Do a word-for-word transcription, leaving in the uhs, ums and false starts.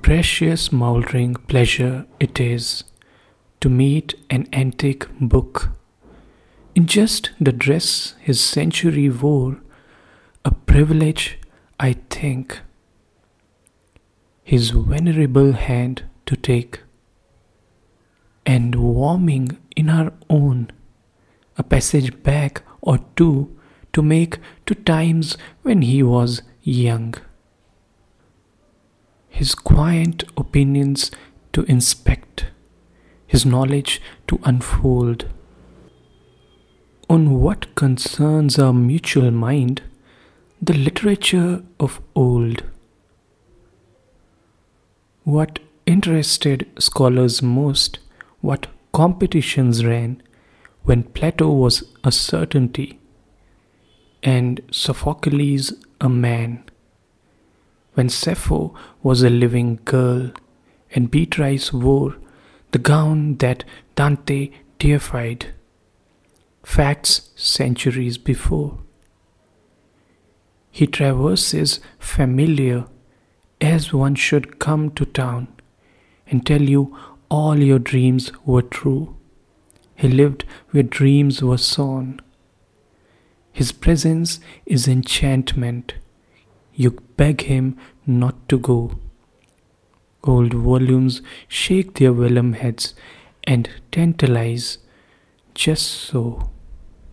precious mouldering pleasure it is to meet an antique book in just the dress his century wore, a privilege, I think, his venerable hand to take, and warming in our own, a passage back or two to make to times when he was young, his quiet opinions to inspect, his knowledge to unfold. On what concerns our mutual mind, the literature of old. What interested scholars most, what competitions ran, when Plato was a certainty, and Sophocles a man, when Sappho was a living girl, and Beatrice wore the gown that Dante deified. Facts centuries before. He traverses familiar as one should come to town and tell you all your dreams were true. He lived where dreams were sown. His presence is enchantment. You beg him not to go. Old volumes shake their vellum heads and tantalize just so.